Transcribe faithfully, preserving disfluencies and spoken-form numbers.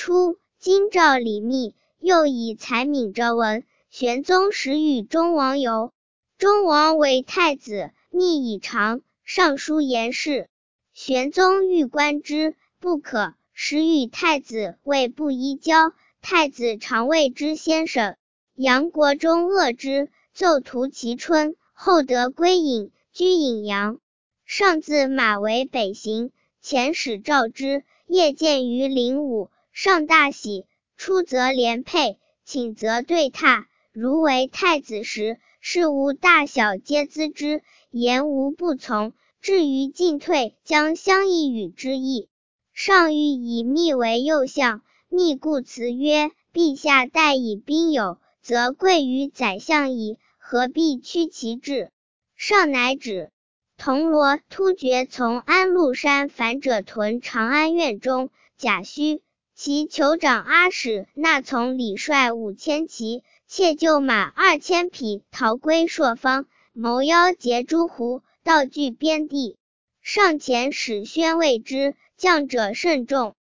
初，京兆李密，又以才敏折文。玄宗时与中王游，中王为太子，密以长，上书言事。玄宗欲观之，不可，时与太子谓不依交，太子常谓之先生。杨国忠恶之，奏图其春，后得归隐，居隐阳。上自马嵬北行，遣使召之，夜见于灵武，上大喜，出则连佩，请则对榻。如为太子时，事无大小皆咨之，言无不从。至于进退，将相议与之意。上欲以密为右相，密故辞曰：陛下待以宾友，则贵于宰相矣，何必屈其志？上乃止。铜锣突厥从安禄山反者屯长安院中，贾诩其酋长阿史那从李率五千骑，窃就马二千匹，逃归朔方，谋邀劫诸胡，盗据边地。上遣使宣慰之，将者甚众。